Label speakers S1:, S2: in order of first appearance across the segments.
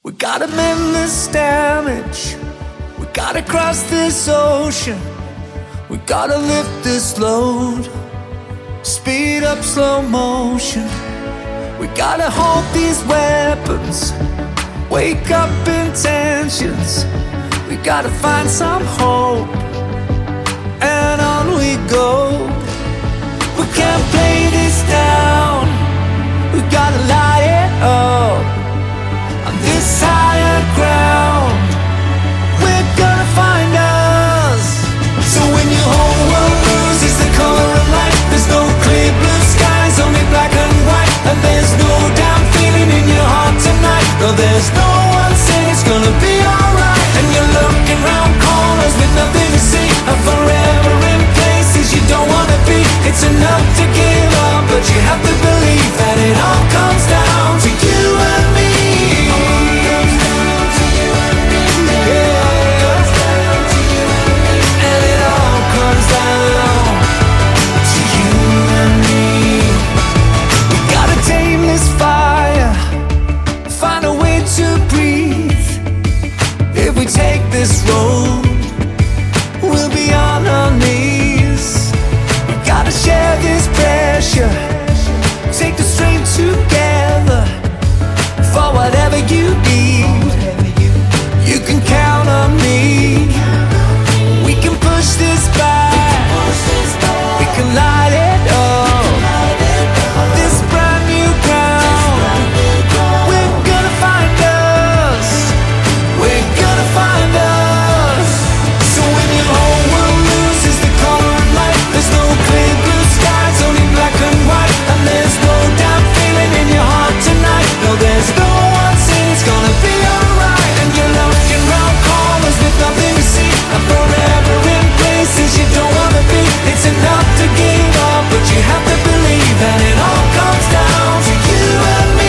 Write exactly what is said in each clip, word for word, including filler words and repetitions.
S1: We gotta mend this damage. We gotta cross this ocean. We gotta lift this load. Speed up slow motion. We gotta hold these weapons. Wake up intentions. We gotta find some hope. And on we go. We can't play this down. We gotta light it up. On this higher ground, we're gonna find us. So when your whole world loses the color of light, there's no clear blue skies, only black and white. And there's no damn feeling in your heart tonight. No, there's no one saying it's gonna be alright. And you're looking round corners with nothing to see, and forever in places you don't wanna be. It's enough to give up, but you have to believe that it all comes down to you and me. Take this road, we'll be on our knees. We gotta share this pressure, take the strength together for whatever you need. You can count on me. We can push this back, we can light it up on this brand new ground. We're gonna find us. We're gonna find us. So when your whole world loses the color and light, there's no clear blue skies, only black and white. And there's no damn feeling in your heart tonight. No, there's no one saying it's gonna be alright. And you're looking round corners with nothing to see, and forever in places you don't wanna be. It's enough to give up, but you have to believe that it all comes down to you and me.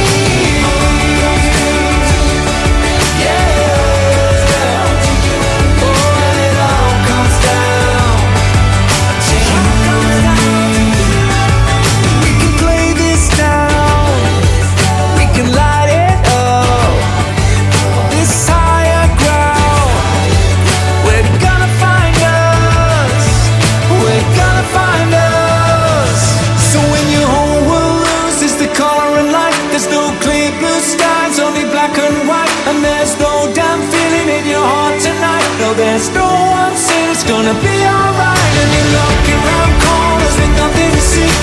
S1: There's no clear blue skies, only black and white. And there's no damn feeling in your heart tonight. No, there's no one saying it's gonna be alright. And you're looking round corners with nothing to see,